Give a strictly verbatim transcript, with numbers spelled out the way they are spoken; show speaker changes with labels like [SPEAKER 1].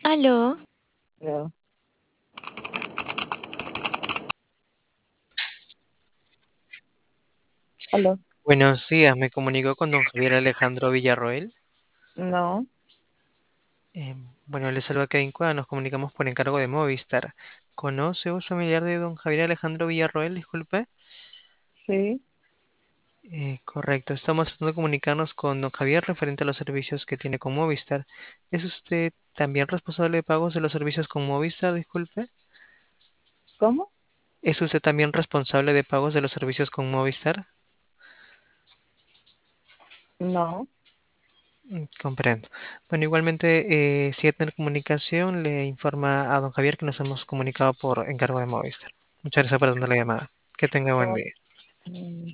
[SPEAKER 1] Aló,
[SPEAKER 2] Ya. ¿Aló?
[SPEAKER 3] Buenos días, me comunico con don Javier Alejandro Villarroel.
[SPEAKER 2] No,
[SPEAKER 3] Eh, bueno, le saluda Kevin Cueva, nos comunicamos por encargo de Movistar. ¿Conoce o es familiar de don Javier Alejandro Villarroel? Disculpe.
[SPEAKER 2] sí,
[SPEAKER 3] Eh, correcto, estamos tratando de comunicarnos con don Javier referente a los servicios que tiene con Movistar. ¿Es usted también responsable de pagos de los servicios con Movistar? Disculpe.
[SPEAKER 2] ¿cómo?
[SPEAKER 3] ¿Es usted también responsable de pagos de los servicios con Movistar?
[SPEAKER 2] No,
[SPEAKER 3] Mm, Comprendo. Bueno, igualmente, eh, si hay tener comunicación, le informa a don Javier que nos hemos comunicado por encargo de Movistar. Muchas gracias por atender la llamada. Que tenga buen
[SPEAKER 2] ¿cómo?
[SPEAKER 3] día.
[SPEAKER 2] Mm,